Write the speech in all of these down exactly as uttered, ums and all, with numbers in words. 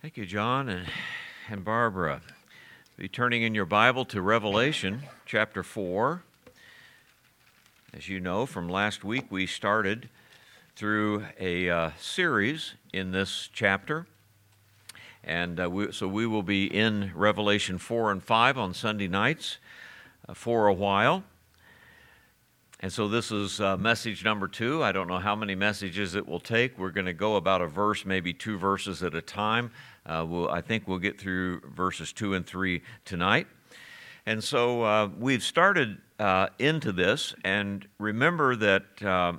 Thank you, John and, and Barbara. Be turning in your Bible to Revelation chapter four. As you know, from last week we started through a uh, series in this chapter. And uh, we, so we will be in Revelation four and five on Sunday nights uh, for a while. And so this is uh, message number two. I don't know how many messages it will take. We're going to go about a verse, maybe two verses at a time. Uh, we'll, I think we'll get through verses two and three tonight. And so uh, we've started uh, into this, and remember that uh,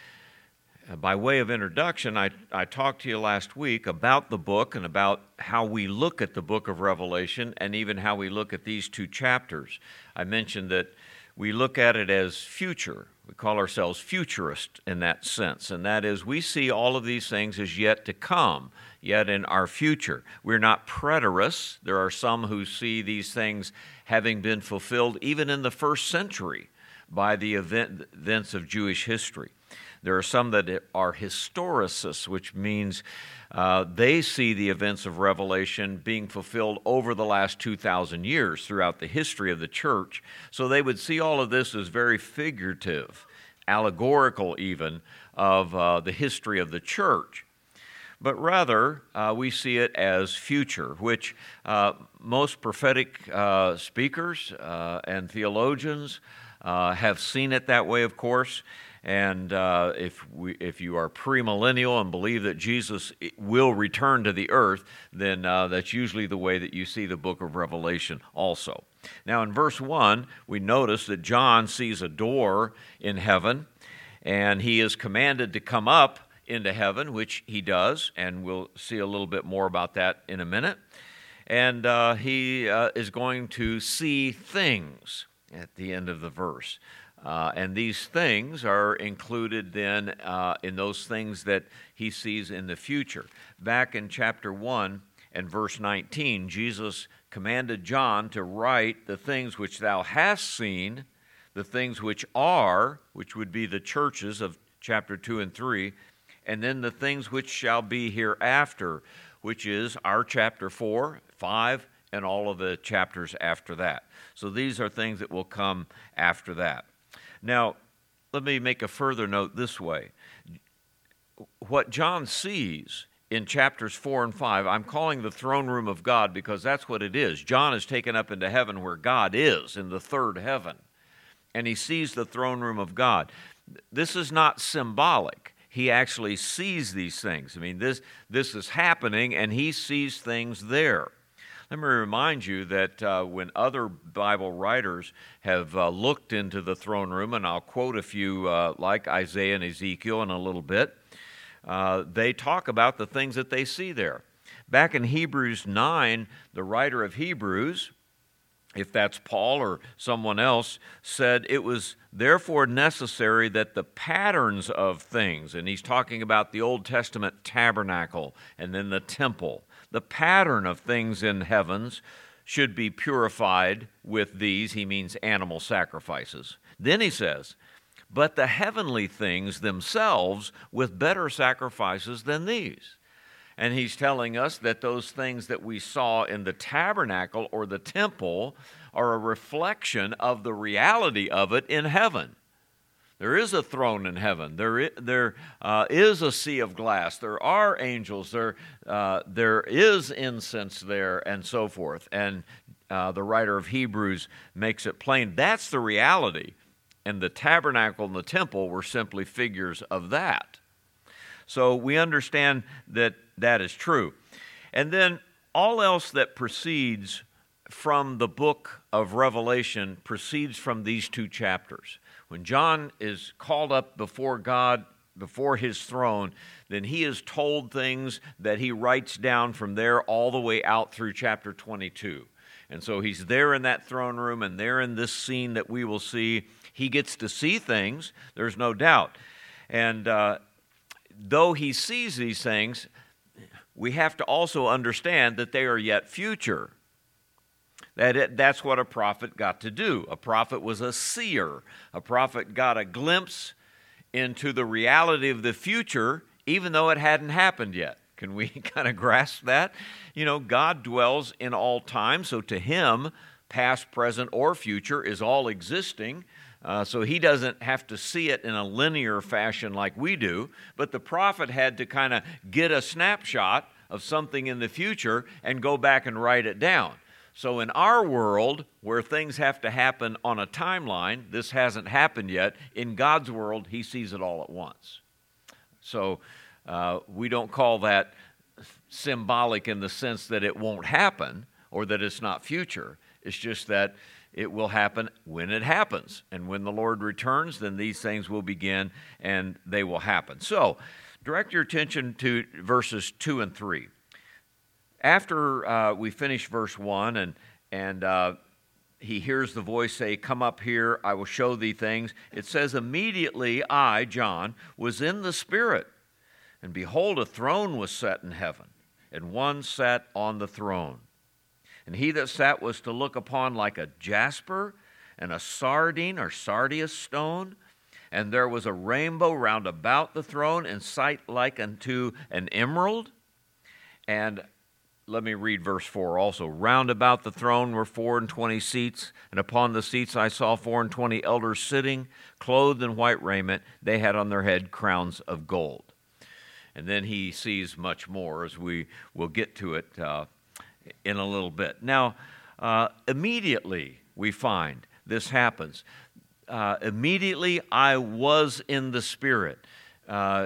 by way of introduction, I, I talked to you last week about the book and about how we look at the book of Revelation and even how we look at these two chapters. I mentioned that we look at it as future. We call ourselves futurist in that sense, and that is we see all of these things as yet to come, yet in our future. We're not preterists. There are some who see these things having been fulfilled even in the first century by the event, events of Jewish history. There are some that are historicists, which means uh, they see the events of Revelation being fulfilled over the last two thousand years throughout the history of the church. So they would see all of this as very figurative, allegorical even, of uh, the history of the church. But rather, uh, we see it as future, which uh, most prophetic uh, speakers uh, and theologians uh, have seen it that way, of course. And uh, if we, if you are premillennial and believe that Jesus will return to the earth, then uh, that's usually the way that you see the book of Revelation also. Now in verse one, we notice that John sees a door in heaven, and he is commanded to come up into heaven, which he does, and we'll see a little bit more about that in a minute. And uh, he uh, is going to see things at the end of the verse. Uh, and these things are included then uh, in those things that he sees in the future. Back in chapter one and verse nineteen, Jesus commanded John to write the things which thou hast seen, the things which are, which would be the churches of chapter two and three, and then the things which shall be hereafter, which is our chapter four, five, and all of the chapters after that. So these are things that will come after that. Now, let me make a further note this way. What John sees in chapters four and five, I'm calling the throne room of God because that's what it is. John is taken up into heaven where God is, in the third heaven, and he sees the throne room of God. This is not symbolic. He actually sees these things. I mean, this, this is happening, and he sees things there. Let me remind you that uh, when other Bible writers have uh, looked into the throne room, and I'll quote a few uh, like Isaiah and Ezekiel in a little bit, uh, they talk about the things that they see there. Back in Hebrews nine, the writer of Hebrews, if that's Paul or someone else, said it was therefore necessary that the patterns of things, and he's talking about the Old Testament tabernacle and then the temple, the pattern of things in heavens should be purified with these. He means animal sacrifices. Then he says, but the heavenly things themselves with better sacrifices than these. And he's telling us that those things that we saw in the tabernacle or the temple are a reflection of the reality of it in heaven. There is a throne in heaven. There is, there uh, is a sea of glass. There are angels. There, uh, there is incense there, and so forth. And uh, the writer of Hebrews makes it plain. That's the reality. And the tabernacle and the temple were simply figures of that. So we understand that that is true. And then all else that proceeds from the book of Revelation proceeds from these two chapters. When John is called up before God, before his throne, then he is told things that he writes down from there all the way out through chapter twenty-two. And so he's there in that throne room, and there in this scene that we will see. He gets to see things, there's no doubt. And uh, though he sees these things, we have to also understand that they are yet future. That it, that's what a prophet got to do. A prophet was a seer. A prophet got a glimpse into the reality of the future, even though it hadn't happened yet. Can we kind of grasp that? You know, God dwells in all time, so to him, past, present, or future is all existing. Uh, so he doesn't have to see it in a linear fashion like we do, but the prophet had to kind of get a snapshot of something in the future and go back and write it down. So in our world, where things have to happen on a timeline, this hasn't happened yet. In God's world, he sees it all at once. So uh, we don't call that symbolic in the sense that it won't happen or that it's not future. It's just that it will happen when it happens. And when the Lord returns, then these things will begin and they will happen. So, direct your attention to verses two and three. After uh, we finish verse one and, and uh, he hears the voice say, "Come up here, I will show thee things." It says, "Immediately I, John, was in the Spirit, and behold, a throne was set in heaven, and one sat on the throne. And he that sat was to look upon like a jasper and a sardine or sardius stone. And there was a rainbow round about the throne, in sight like unto an emerald." And let me read verse four also. "Round about the throne were four and twenty seats, and upon the seats I saw four and twenty elders sitting, clothed in white raiment. They had on their head crowns of gold." And then he sees much more, as we will get to it uh, in a little bit. Now, uh, immediately we find this happens. Uh, immediately I was in the Spirit. Uh,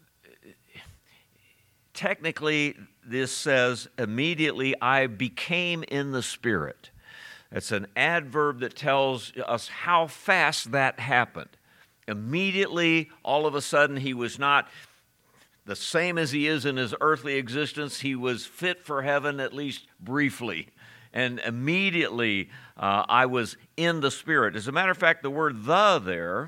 technically, this says, immediately I became in the Spirit. It's an adverb that tells us how fast that happened. Immediately, all of a sudden, he was not the same as he is in his earthly existence. He was fit for heaven, at least briefly. And immediately, uh, I was in the Spirit. As a matter of fact, the word "the" there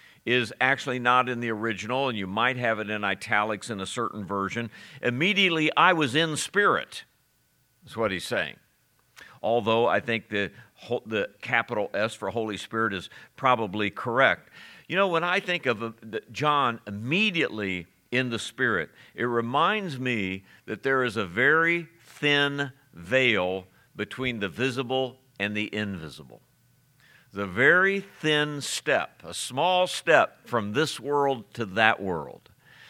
is actually not in the original, and you might have it in italics in a certain version. Immediately, I was in spirit, is what he's saying. Although I think the, the capital S for Holy Spirit is probably correct. You know, when I think of John immediately in the Spirit, it reminds me that there is a very thin veil between the visible and the invisible. The very thin step, a small step from this world to that world.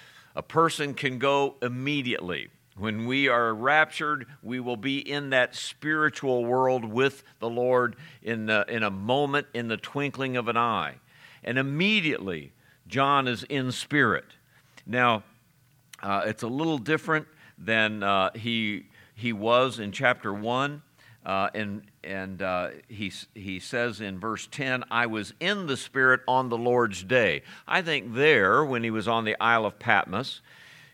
A person can go immediately. When we are raptured, we will be in that spiritual world with the Lord in, the, in a moment, in the twinkling of an eye. And immediately, John is in spirit. Now, uh, it's a little different than uh, he he was in chapter one, uh, and and uh, he he says in verse ten, "I was in the Spirit on the Lord's day." I think there, when he was on the Isle of Patmos,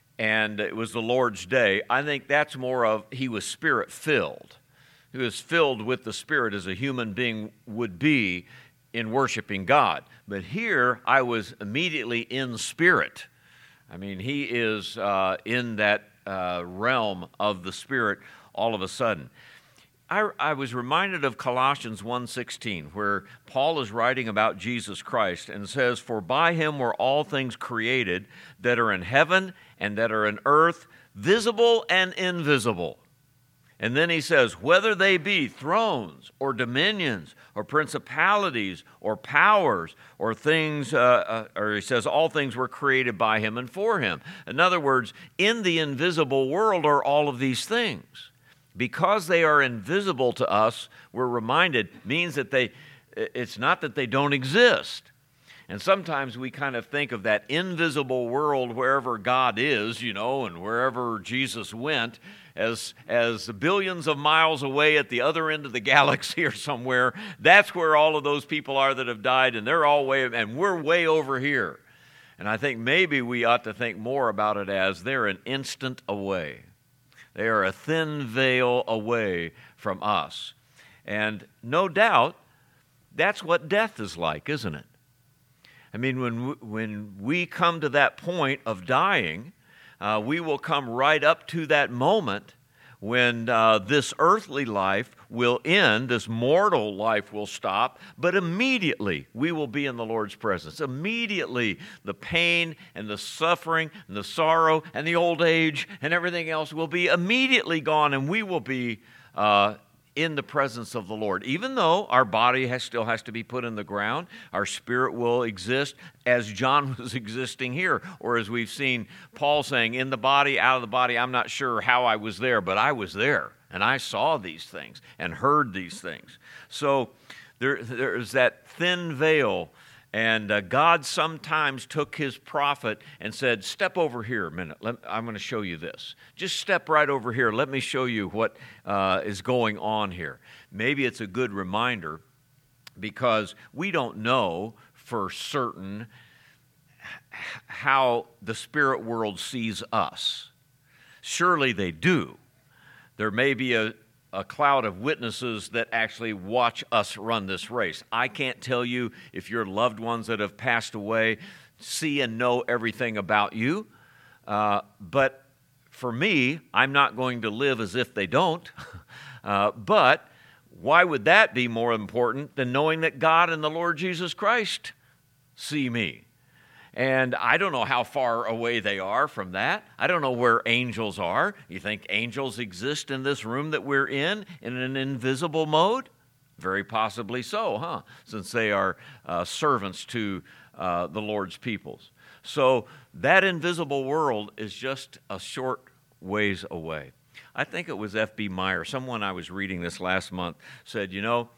and it was the Lord's day, I think that's more of he was Spirit-filled. He was filled with the Spirit as a human being would be in worshiping God. But here, I was immediately in spirit. I mean, he is uh, in that uh, realm of the Spirit all of a sudden. I, I was reminded of Colossians one sixteen, where Paul is writing about Jesus Christ and says, "For by him were all things created that are in heaven and that are in earth, visible and invisible." And then he says, "Whether they be thrones or dominions or principalities or powers or things," uh, uh, or he says, "all things were created by him and for him." In other words, in the invisible world are all of these things. Because they are invisible to us, we're reminded, means that they, it's not that they don't exist. And sometimes we kind of think of that invisible world wherever God is, you know, and wherever Jesus went, as, as billions of miles away at the other end of the galaxy or somewhere. That's where all of those people are that have died, and they're all way, and we're way over here. And I think maybe we ought to think more about it as they're an instant away. They are a thin veil away from us. And no doubt, that's what death is like, isn't it? I mean, when we, when we come to that point of dying, uh, we will come right up to that moment when uh, this earthly life will end, this mortal life will stop, but immediately we will be in the Lord's presence. Immediately the pain and the suffering and the sorrow and the old age and everything else will be immediately gone, and we will be uh, in the presence of the Lord. Even though our body has, still has to be put in the ground, our spirit will exist as John was existing here, or as we've seen Paul saying, in the body, out of the body. I'm not sure how I was there, but I was there, and I saw these things and heard these things. So there, there's that thin veil. And uh, God sometimes took his prophet and said, step over here a minute. Let, I'm going to show you this. Just step right over here. Let me show you what uh, is going on here. Maybe it's a good reminder because we don't know for certain how the spirit world sees us. Surely they do. There may be a a cloud of witnesses that actually watch us run this race. I can't tell you if your loved ones that have passed away see and know everything about you, uh, but for me, I'm not going to live as if they don't. uh, but why would that be more important than knowing that God and the Lord Jesus Christ see me? And I don't know how far away they are from that. I don't know where angels are. You think angels exist in this room that we're in, in an invisible mode? Very possibly so, huh? Since they are uh, servants to uh, the Lord's peoples. So that invisible world is just a short ways away. I think it was F B Meyer, someone I was reading this last month, said, you know,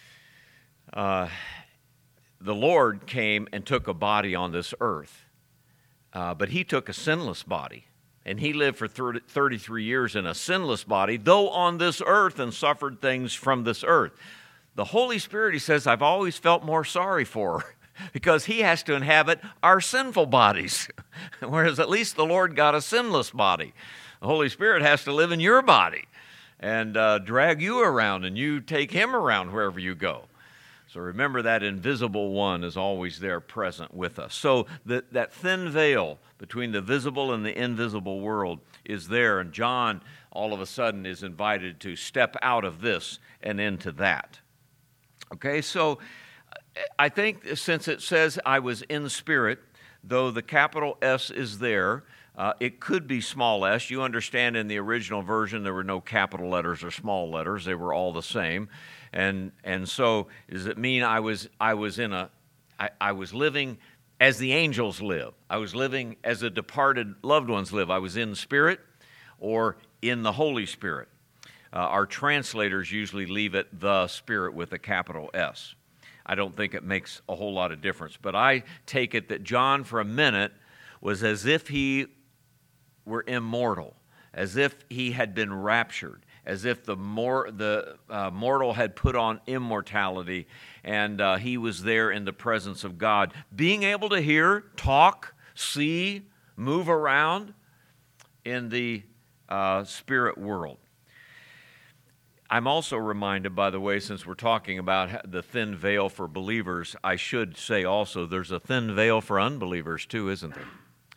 uh, the Lord came and took a body on this earth, uh, but he took a sinless body, and he lived for thirty, thirty-three years in a sinless body, though on this earth, and suffered things from this earth. The Holy Spirit, he says, I've always felt more sorry for, because he has to inhabit our sinful bodies, whereas at least the Lord got a sinless body. The Holy Spirit has to live in your body and uh, drag you around, and you take him around wherever you go. So remember, that invisible one is always there present with us. So the, that thin veil between the visible and the invisible world is there, and John all of a sudden is invited to step out of this and into that. Okay, so I think since it says I was in spirit, though the capital S is there, uh, it could be small s. You understand in the original version there were no capital letters or small letters. They were all the same. And and so does it mean I was I was in a I, I was living as the angels live? I was living as the departed loved ones live. I was in spirit or in the Holy Spirit. Uh, our translators usually leave it the Spirit with a capital S. I don't think it makes a whole lot of difference, but I take it that John for a minute was as if he were immortal, as if he had been raptured, as if the mor- the uh, mortal had put on immortality, and uh, he was there in the presence of God, being able to hear, talk, see, move around in the uh, spirit world. I'm also reminded, by the way, since we're talking about the thin veil for believers, I should say also there's a thin veil for unbelievers too, isn't there?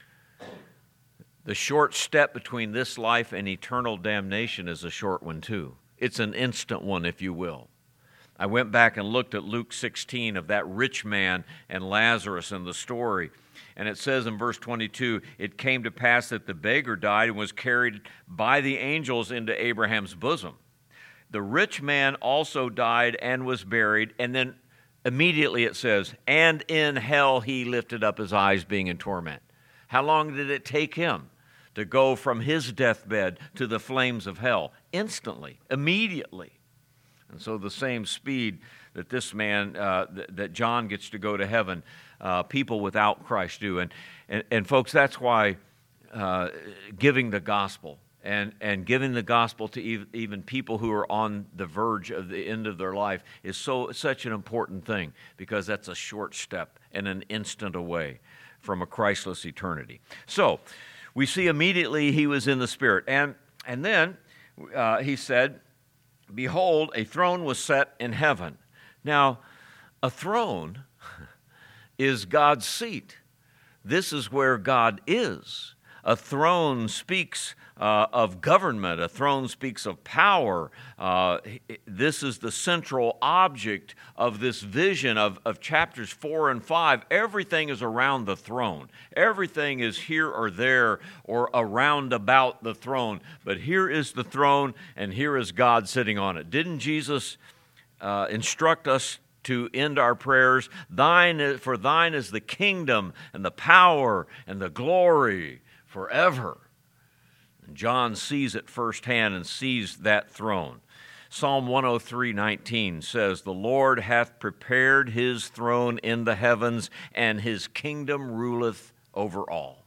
The short step between this life and eternal damnation is a short one too. It's an instant one, if you will. I went back and looked at Luke sixteen of that rich man and Lazarus and the story. And it says in verse twenty-two, it came to pass that the beggar died and was carried by the angels into Abraham's bosom. The rich man also died and was buried, and then immediately it says, and in hell he lifted up his eyes, being in torment. How long did it take him to go from his deathbed to the flames of hell? Instantly, immediately. And so the same speed that this man, uh, th- that John gets to go to heaven, uh, people without Christ do. And, and, and folks, that's why uh, giving the gospel, And, and giving the gospel to ev- even people who are on the verge of the end of their life is so such an important thing, because that's a short step and an instant away from a Christless eternity. So we see immediately he was in the Spirit. And, and then uh, he said, behold, a throne was set in heaven. Now, a throne is God's seat. This is where God is. A throne speaks uh, of government. A throne speaks of power. Uh, this is the central object of this vision of, of chapters four and five. Everything is around the throne. Everything is here or there or around about the throne. But here is the throne, and here is God sitting on it. Didn't Jesus uh, instruct us to end our prayers? Thine is, for thine is the kingdom and the power and the glory forever. And John sees it firsthand and sees that throne. Psalm one oh three nineteen says, "The Lord hath prepared his throne in the heavens, and his kingdom ruleth over all."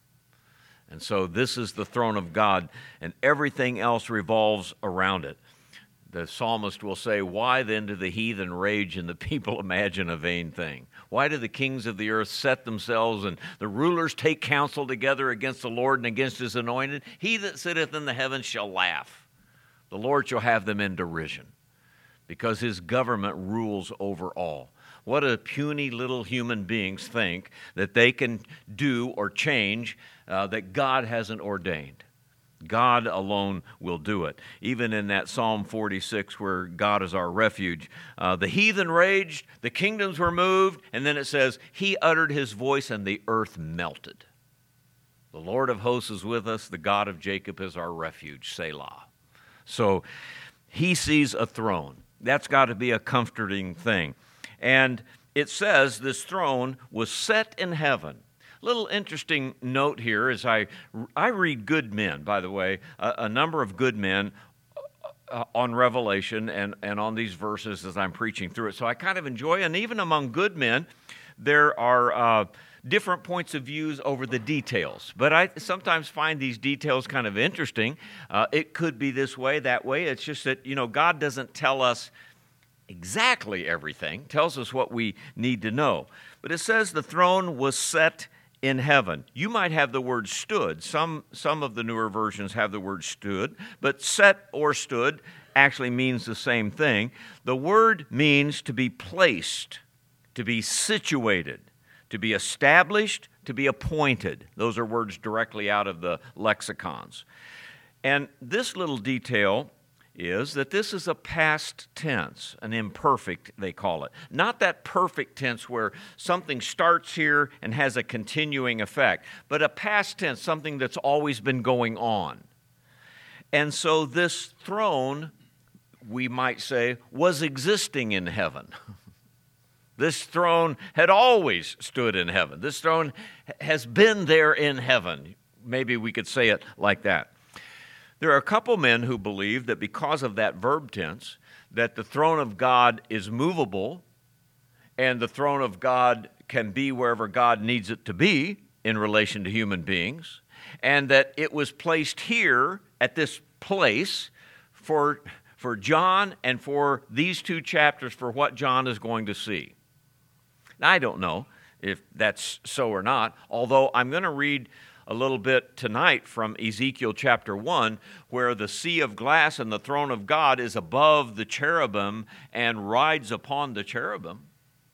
And so this is the throne of God, and everything else revolves around it. The psalmist will say, "Why then do the heathen rage and the people imagine a vain thing? Why do the kings of the earth set themselves and the rulers take counsel together against the Lord and against his anointed? He that sitteth in the heavens shall laugh. The Lord shall have them in derision, because his government rules over all." What do puny little human beings think that they can do or change uh, that God hasn't ordained? God alone will do it. Even in that Psalm forty-six where God is our refuge, uh, the heathen raged, the kingdoms were moved, and then it says, he uttered his voice and the earth melted. The Lord of hosts is with us, the God of Jacob is our refuge, Selah. So he sees a throne. That's got to be a comforting thing. And it says this throne was set in heaven. Little interesting note here is I, I read good men, by the way, a, a number of good men uh, on Revelation and, and on these verses as I'm preaching through it. So I kind of enjoy, and even among good men, there are uh, different points of views over the details. But I sometimes find these details kind of interesting. Uh, it could be this way, that way. It's just that, you know, God doesn't tell us exactly everything, tells us what we need to know. But it says the throne was set in heaven. You might have the word stood. Some, some of the newer versions have the word stood, but set or stood actually means the same thing. The word means to be placed, to be situated, to be established, to be appointed. Those are words directly out of the lexicons. And this little detail is that this is a past tense, an imperfect, they call it. Not that perfect tense where something starts here and has a continuing effect, but a past tense, something that's always been going on. And so this throne, we might say, was existing in heaven. This throne had always stood in heaven. This throne has been there in heaven. Maybe we could say it like that. There are a couple men who believe that because of that verb tense, that the throne of God is movable and the throne of God can be wherever God needs it to be in relation to human beings, and that it was placed here at this place for, for John and for these two chapters for what John is going to see. Now, I don't know if that's so or not, although I'm going to read a little bit tonight from Ezekiel chapter one, where the sea of glass and the throne of God is above the cherubim and rides upon the cherubim.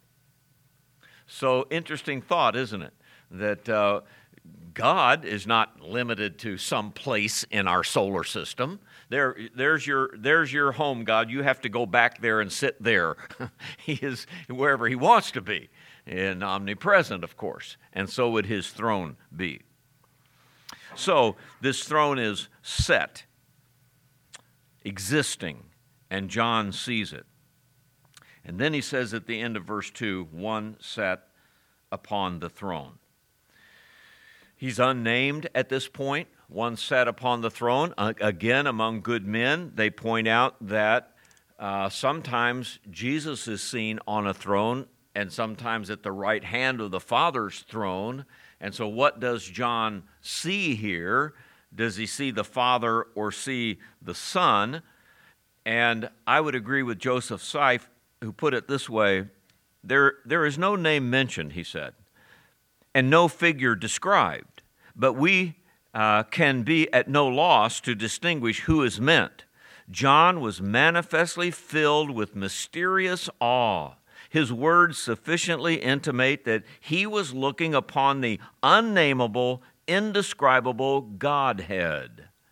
So interesting thought, isn't it? That uh, God is not limited to some place in our solar system. There, there's your, there's your home, God. You have to go back there and sit there. He is wherever he wants to be, and omnipresent, of course. And so would his throne be. So this throne is set, existing, and John sees it. And then he says at the end of verse two, one sat upon the throne. He's unnamed at this point. One sat upon the throne. Again, among good men, they point out that uh, sometimes Jesus is seen on a throne and sometimes at the right hand of the Father's throne. And so what does John see here? Does he see the Father or see the Son? And I would agree with Joseph Seif, who put it this way, there, there is no name mentioned, he said, and no figure described, but we uh, can be at no loss to distinguish who is meant. John was manifestly filled with mysterious awe. His words sufficiently intimate that he was looking upon the unnameable, indescribable Godhead.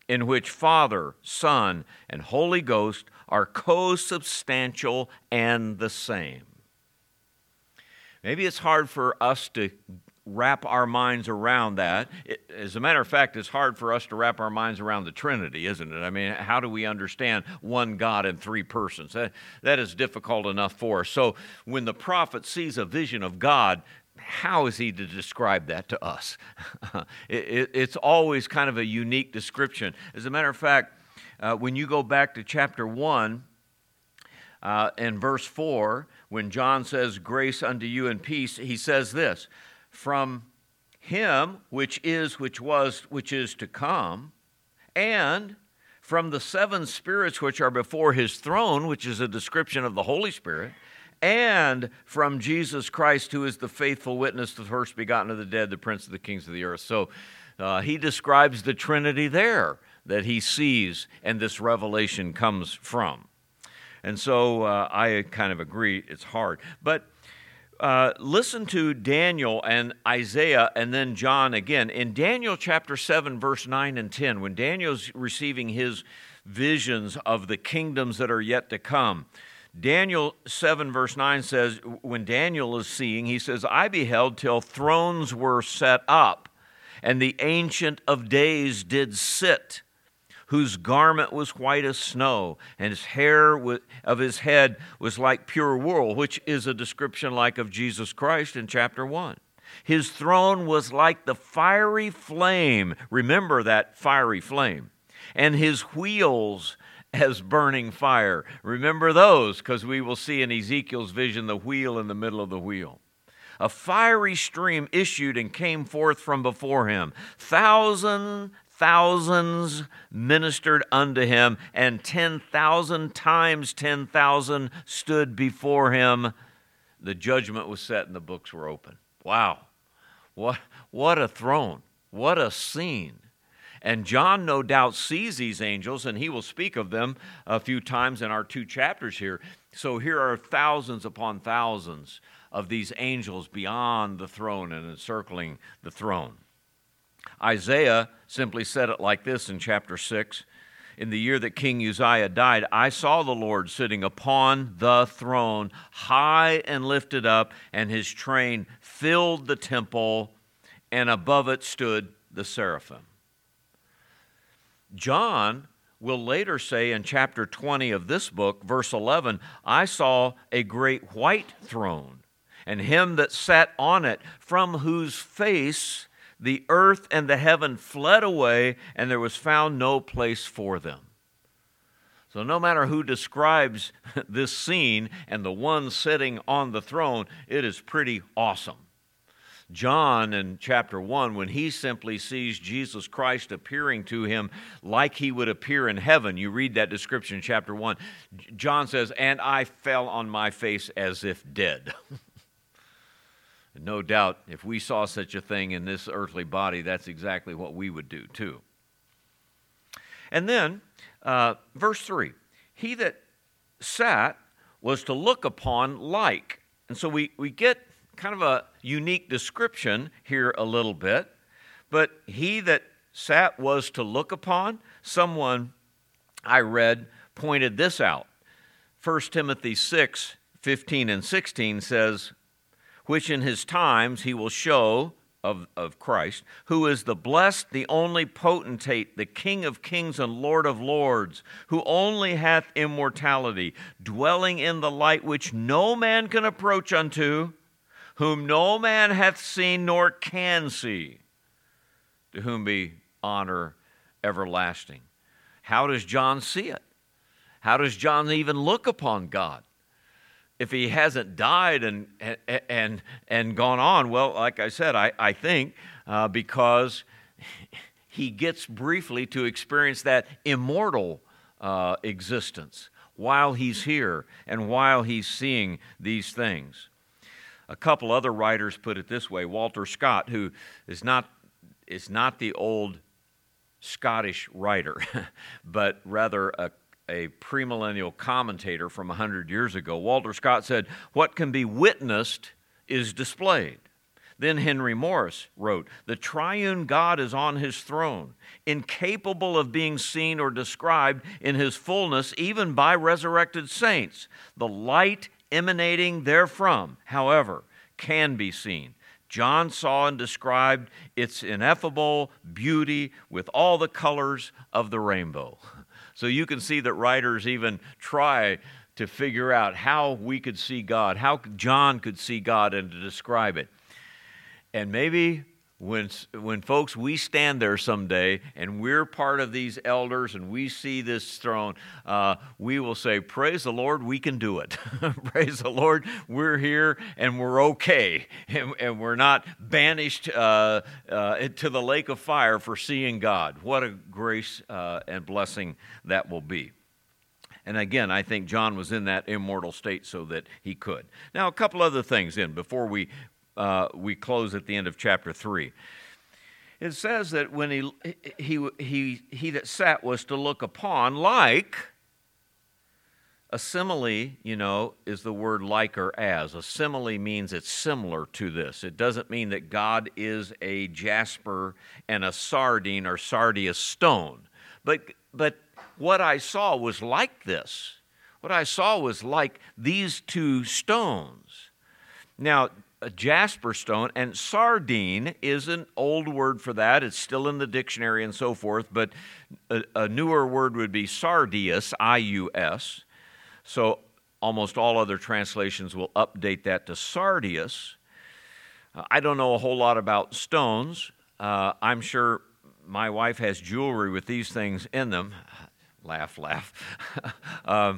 in which Father, Son, and Holy Ghost are co-substantial and the same. Maybe it's hard for us to wrap our minds around that. It, as a matter of fact, it's hard for us to wrap our minds around the Trinity, isn't it? I mean, how do we understand one God in three persons? That, that is difficult enough for us. So when the prophet sees a vision of God, how is he to describe that to us? it, it, it's always kind of a unique description. As a matter of fact, uh, when you go back to chapter one, uh, and verse four, when John says, "Grace unto you and peace," he says this, "From him which is, which was, which is to come, and from the seven spirits which are before his throne," which is a description of the Holy Spirit, "and from Jesus Christ, who is the faithful witness, the first begotten of the dead, the prince of the kings of the earth." So uh, he describes the Trinity there that he sees and this revelation comes from. And so uh, I kind of agree it's hard. But uh, listen to Daniel and Isaiah and then John again. In Daniel chapter seven, verse nine and ten, when Daniel's receiving his visions of the kingdoms that are yet to come, Daniel seven, verse nine says, when Daniel is seeing, he says, "I beheld till thrones were set up, and the Ancient of Days did sit, whose garment was white as snow, and his hair of his head was like pure wool," which is a description like of Jesus Christ in chapter one. "His throne was like the fiery flame." Remember that fiery flame. "And his wheels as burning fire." Remember those, because we will see in Ezekiel's vision the wheel in the middle of the wheel. "A fiery stream issued and came forth from before him. Thousand thousands ministered unto him, and ten thousand times ten thousand stood before him. The judgment was set and the books were open." Wow. What, what a throne. What a scene. And John no doubt sees these angels, and he will speak of them a few times in our two chapters here. So here are thousands upon thousands of these angels beyond the throne and encircling the throne. Isaiah simply said it like this in chapter six. "In the year that King Uzziah died, I saw the Lord sitting upon the throne, high and lifted up, and his train filled the temple, and above it stood the seraphim." John will later say in chapter twenty of this book, verse eleven, "I saw a great white throne, and him that sat on it, from whose face the earth and the heaven fled away, and there was found no place for them." So no matter who describes this scene and the one sitting on the throne, it is pretty awesome. John in chapter one, when he simply sees Jesus Christ appearing to him like he would appear in heaven, you read that description in chapter one, John says, "And I fell on my face as if dead." No doubt, if we saw such a thing in this earthly body, that's exactly what we would do too. And then, uh, verse three, "He that sat was to look upon like." And so we, we get kind of a unique description here a little bit. But he that sat was to look upon. Someone I read pointed this out. First Timothy six, fifteen and sixteen says, "Which in his times he will show," of, of Christ, "who is the blessed, the only potentate, the King of kings and Lord of lords, who only hath immortality, dwelling in the light which no man can approach unto, whom no man hath seen nor can see, to whom be honor everlasting." How does John see it? How does John even look upon God? If he hasn't died and and and gone on, well, like I said, I, I think uh, because he gets briefly to experience that immortal uh, existence while he's here and while he's seeing these things. A couple other writers put it this way. Walter Scott, who is not is not the old Scottish writer, but rather a a premillennial commentator from one hundred years ago, Walter Scott said, "What can be witnessed is displayed. Then Henry Morris wrote, "The triune God is on his throne, incapable of being seen or described in his fullness even by resurrected saints. The light emanating therefrom, however, can be seen. John saw and described its ineffable beauty with all the colors of the rainbow." So you can see that writers even try to figure out how we could see God, how John could see God, and to describe it. And maybe when, when folks, we stand there someday and we're part of these elders and we see this throne, uh, we will say, praise the Lord, we can do it. Praise the Lord, we're here and we're okay. And, and we're not banished uh, uh, to the lake of fire for seeing God. What a grace uh, and blessing that will be. And again, I think John was in that immortal state so that he could. Now, a couple other things in before we Uh, we close at the end of chapter three. It says that when he, he, he, he that sat was to look upon, like, a simile, you know, is the word like or as. A simile means it's similar to this. It doesn't mean that God is a jasper and a sardine or sardius stone. But, but what I saw was like this. What I saw was like these two stones. Now, a jasper stone, and sardine is an old word for that. It's still in the dictionary and so forth, but a, a newer word would be sardius, I U S. So almost all other translations will update that to sardius. Uh, I don't know a whole lot about stones. Uh, I'm sure my wife has jewelry with these things in them. Laugh, laugh. um,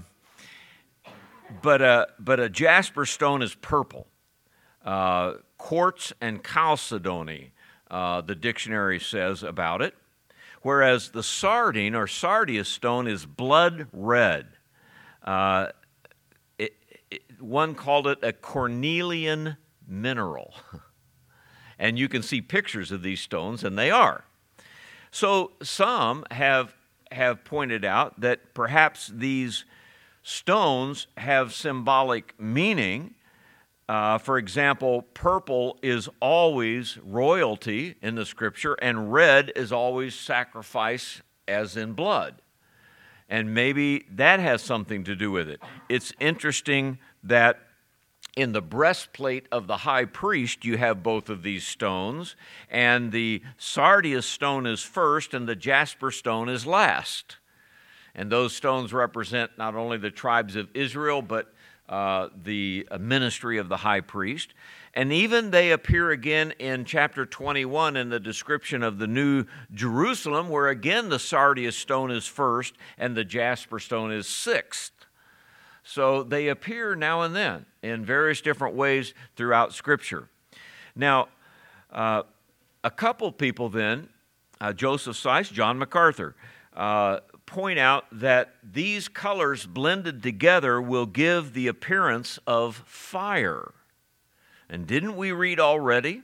but, uh, but a jasper stone is purple. Uh, quartz and chalcedony, uh, the dictionary says about it, whereas the sardine or sardius stone is blood red. Uh, it, it, one called it a cornelian mineral. And you can see pictures of these stones, and they are. So some have, have pointed out that perhaps these stones have symbolic meaning. Uh, for example, purple is always royalty in the Scripture, and red is always sacrifice, as in blood. And maybe that has something to do with it. It's interesting that in the breastplate of the high priest, you have both of these stones, and the sardius stone is first, and the jasper stone is last. And those stones represent not only the tribes of Israel, but Uh, the ministry of the high priest. And even they appear again in chapter twenty-one in the description of the New Jerusalem, where again the sardius stone is first and the jasper stone is sixth. So they appear now and then in various different ways throughout Scripture. Now, uh, a couple people then, uh, Joseph Seiss, John MacArthur, uh, point out that these colors blended together will give the appearance of fire. And didn't we read already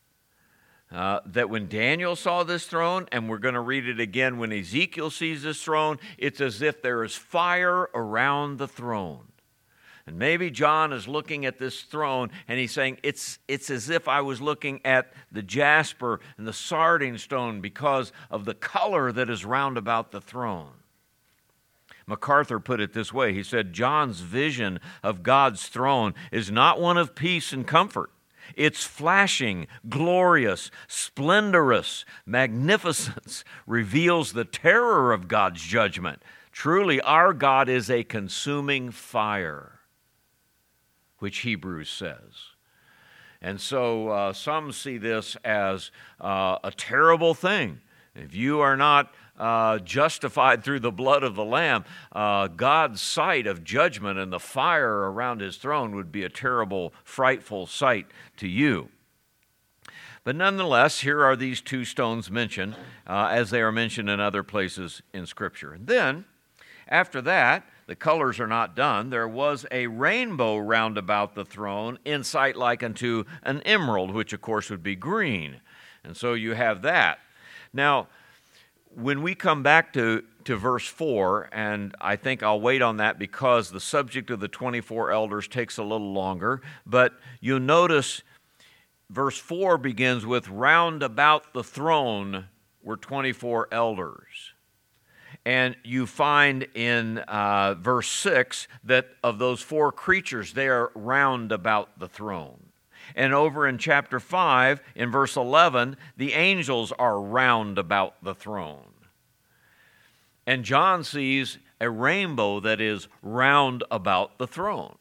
uh, that when Daniel saw this throne, and we're going to read it again when Ezekiel sees this throne, it's as if there is fire around the throne. And maybe John is looking at this throne and he's saying, it's, it's as if I was looking at the jasper and the sardine stone because of the color that is round about the throne. MacArthur put it this way. He said, John's vision of God's throne is not one of peace and comfort. Its flashing, glorious, splendorous magnificence reveals the terror of God's judgment. Truly, our God is a consuming fire, which Hebrews says. And so uh, some see this as uh, a terrible thing. If you are not uh, justified through the blood of the Lamb, uh, God's sight of judgment and the fire around his throne would be a terrible, frightful sight to you. But nonetheless, here are these two stones mentioned, uh, as they are mentioned in other places in Scripture. And then, after that, the colors are not done. There was a rainbow round about the throne, in sight like unto an emerald, which of course would be green. And so you have that. Now, when we come back to, to verse four, and I think I'll wait on that because the subject of the twenty-four elders takes a little longer, but you'll notice verse four begins with, round about the throne were twenty-four elders. And you find in uh, verse six that of those four creatures, they are round about the throne. And over in chapter five, in verse eleven, the angels are round about the throne. And John sees a rainbow that is round about the throne.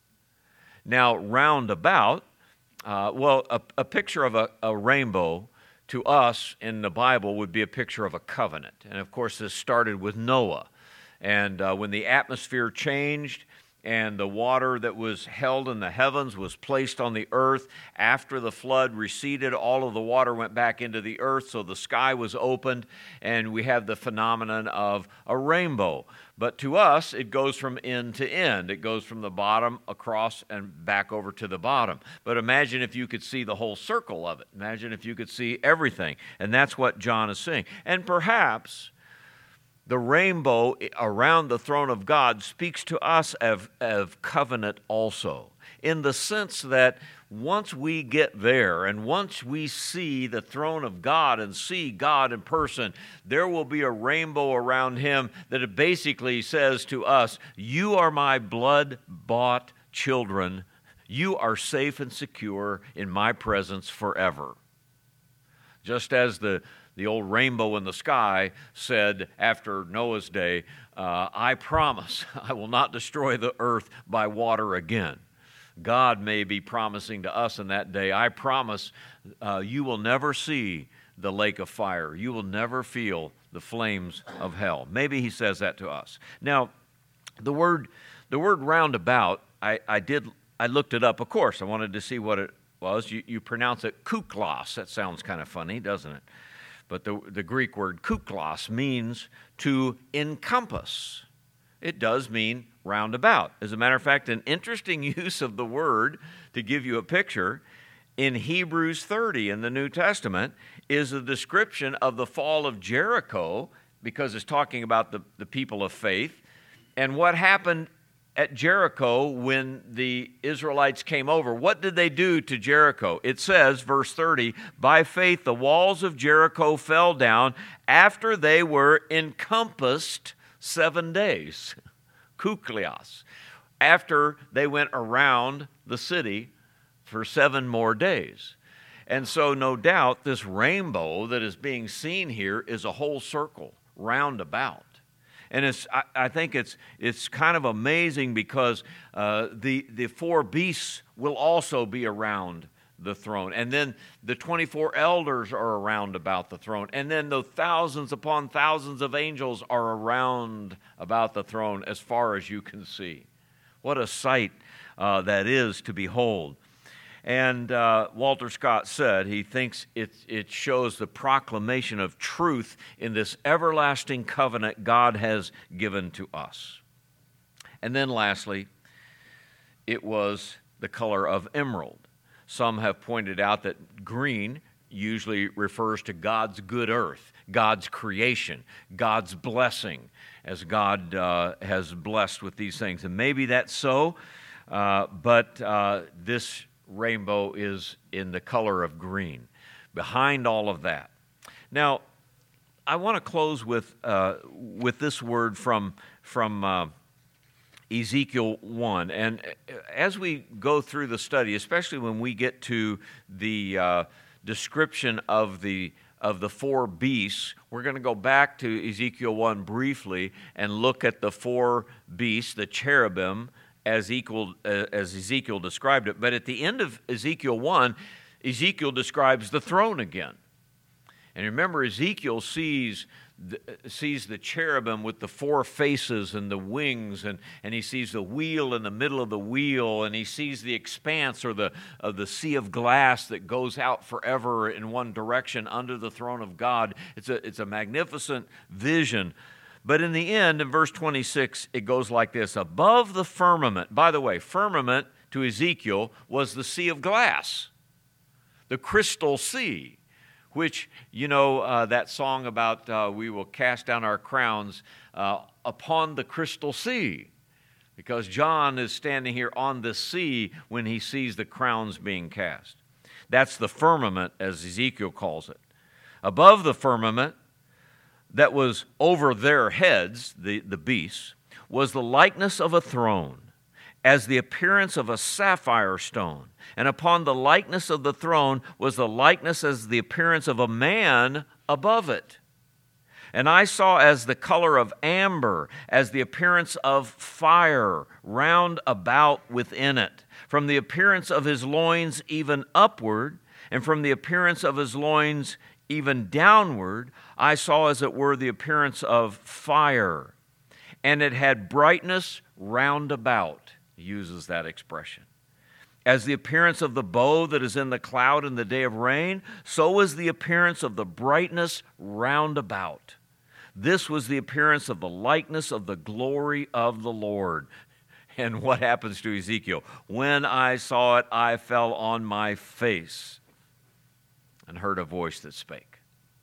Now, round about, uh, well, a, a picture of a, a rainbow to us in the Bible would be a picture of a covenant. And of course, this started with Noah. And uh, when the atmosphere changed and the water that was held in the heavens was placed on the earth, after the flood receded, all of the water went back into the earth, so the sky was opened, and we have the phenomenon of a rainbow. But to us, it goes from end to end. It goes from the bottom across and back over to the bottom. But imagine if you could see the whole circle of it. Imagine if you could see everything. And that's what John is saying. And perhaps the rainbow around the throne of God speaks to us of, of covenant also, in the sense that once we get there and once we see the throne of God and see God in person, there will be a rainbow around him that it basically says to us, you are my blood-bought children. You are safe and secure in my presence forever. Just as the The old rainbow in the sky said after Noah's day, uh, I promise I will not destroy the earth by water again. God may be promising to us in that day, I promise uh, you will never see the lake of fire. You will never feel the flames of hell. Maybe he says that to us. Now, the word the word roundabout, I, I did I looked it up. Of course, I wanted to see what it was. You, you pronounce it kuklos. That sounds kind of funny, doesn't it? But the, the Greek word kuklos means to encompass. It does mean roundabout. As a matter of fact, an interesting use of the word to give you a picture in Hebrews thirty in the New Testament is a description of the fall of Jericho, because it's talking about the, the people of faith, and what happened at Jericho when the Israelites came over. What did they do to Jericho? It says, verse thirty, by faith the walls of Jericho fell down after they were encompassed seven days. Kuklios. After they went around the city for seven more days. And so no doubt this rainbow that is being seen here is a whole circle, roundabout. And it's, I, I think it's it's kind of amazing because uh, the, the four beasts will also be around the throne. And then the twenty-four elders are around about the throne. And then the thousands upon thousands of angels are around about the throne as far as you can see. What a sight uh, that is to behold. And uh, Walter Scott said he thinks it, it shows the proclamation of truth in this everlasting covenant God has given to us. And then lastly, it was the color of emerald. Some have pointed out that green usually refers to God's good earth, God's creation, God's blessing, as God uh, has blessed with these things. And maybe that's so, uh, but uh, this rainbow is in the color of green. Behind all of that. Now, I want to close with uh, with this word from from uh, Ezekiel one. And as we go through the study, especially when we get to the uh, description of the of the four beasts, we're going to go back to Ezekiel one briefly and look at the four beasts, the cherubim, as, equal, uh, as Ezekiel described it. But at the end of Ezekiel one, Ezekiel describes the throne again. And remember, Ezekiel sees the, sees the cherubim with the four faces and the wings, and, and he sees the wheel in the middle of the wheel, and he sees the expanse or the, of the sea of glass that goes out forever in one direction under the throne of God. It's a, it's a magnificent vision. But in the end, in verse twenty-six, it goes like this. Above the firmament, by the way, firmament to Ezekiel was the sea of glass, the crystal sea, which, you know, uh, that song about uh, we will cast down our crowns uh, upon the crystal sea, because John is standing here on the sea when he sees the crowns being cast. That's the firmament, as Ezekiel calls it. Above the firmament that was over their heads, the, the beasts, was the likeness of a throne, as the appearance of a sapphire stone. And upon the likeness of the throne was the likeness as the appearance of a man above it. And I saw as the color of amber, as the appearance of fire, round about within it. From the appearance of his loins even upward, and from the appearance of his loins even downward, I saw as it were the appearance of fire. And it had brightness round about, he uses that expression. As the appearance of the bow that is in the cloud in the day of rain, so is the appearance of the brightness round about. This was the appearance of the likeness of the glory of the Lord. And what happens to Ezekiel? When I saw it, I fell on my face and heard a voice that spake.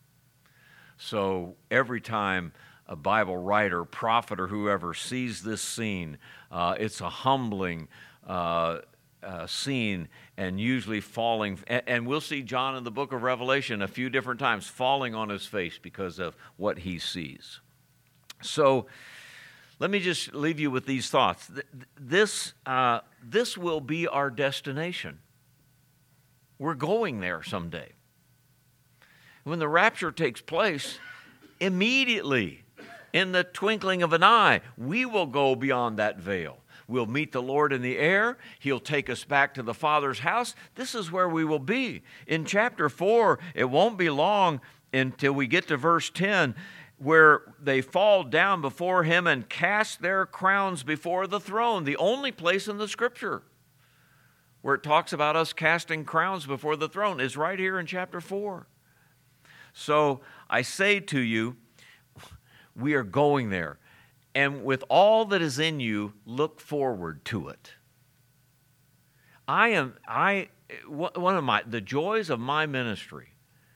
So every time a Bible writer, prophet, or whoever sees this scene, uh, it's a humbling uh, uh, scene, and usually falling. And, and we'll see John in the book of Revelation a few different times falling on his face because of what he sees. So let me just leave you with these thoughts. This, uh, this will be our destination. We're going there someday. When the rapture takes place, immediately, in the twinkling of an eye, we will go beyond that veil. We'll meet the Lord in the air. He'll take us back to the Father's house. This is where we will be. In chapter four, it won't be long until we get to verse ten, where they fall down before him and cast their crowns before the throne, the only place in the Scripture where it talks about us casting crowns before the throne is right here in chapter four. So I say to you, we are going there. And with all that is in you, look forward to it. I am, I, one of my, the joys of my ministry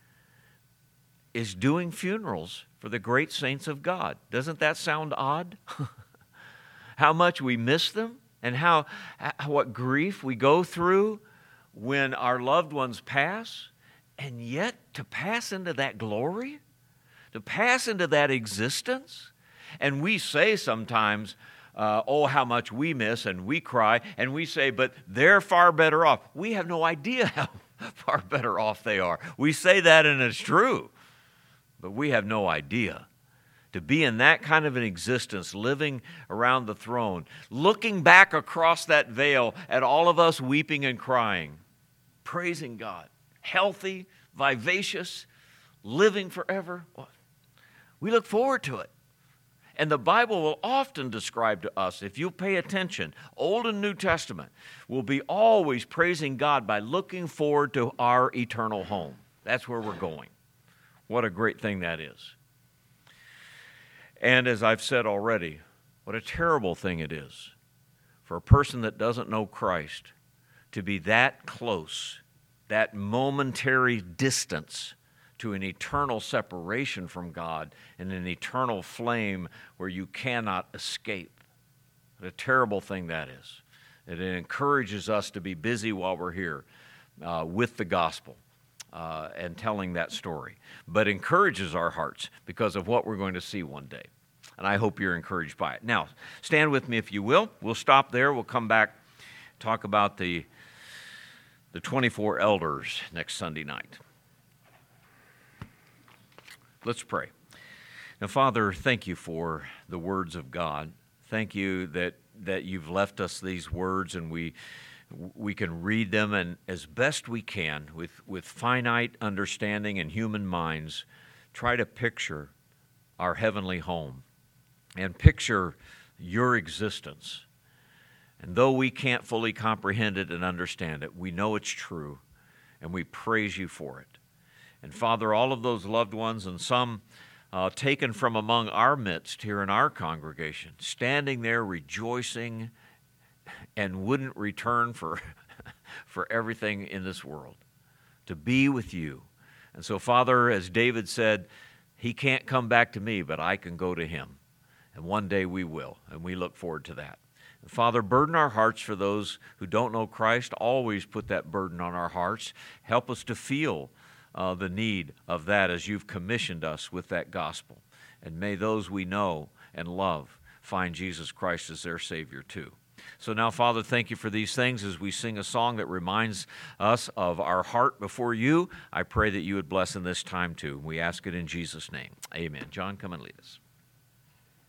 is doing funerals for the great saints of God. Doesn't that sound odd? How much we miss them and how, what grief we go through when our loved ones pass, and yet to pass into that glory, to pass into that existence. And we say sometimes, uh, oh, how much we miss, and we cry, and we say, but they're far better off. We have no idea how far better off they are. We say that, and it's true, but we have no idea. To be in that kind of an existence, living around the throne, looking back across that veil at all of us weeping and crying, praising God, healthy, vivacious, living forever. We look forward to it. And the Bible will often describe to us, if you pay attention, Old and New Testament will be always praising God by looking forward to our eternal home. That's where we're going. What a great thing that is. And as I've said already, what a terrible thing it is for a person that doesn't know Christ to be that close, that momentary distance to an eternal separation from God and an eternal flame where you cannot escape. What a terrible thing that is. It encourages us to be busy while we're here uh, with the gospel uh, and telling that story, but encourages our hearts because of what we're going to see one day. And I hope you're encouraged by it. Now, stand with me if you will. We'll stop there. We'll come back, talk about the, the twenty-four elders next Sunday night. Let's pray. Now, Father, thank you for the words of God. Thank you that, that you've left us these words, and we we can read them, and as best we can, with, with finite understanding and human minds, try to picture our heavenly home and picture your existence. And though we can't fully comprehend it and understand it, we know it's true, and we praise you for it. And Father, all of those loved ones, and some uh, taken from among our midst here in our congregation, standing there rejoicing and wouldn't return for, for everything in this world, to be with you. And so, Father, as David said, he can't come back to me, but I can go to him. And one day we will, and we look forward to that. Father, burden our hearts for those who don't know Christ. Always put that burden on our hearts. Help us to feel uh, the need of that as you've commissioned us with that gospel. And may those we know and love find Jesus Christ as their Savior too. So now, Father, thank you for these things as we sing a song that reminds us of our heart before you. I pray that you would bless in this time too. We ask it in Jesus' name. Amen. John, come and lead us.